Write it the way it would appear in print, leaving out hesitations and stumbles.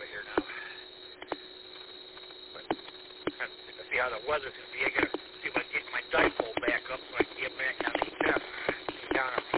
here now. But let's see how the weather's going to be. I got to see if I can get my dipole back up so I can get back on the nest. Down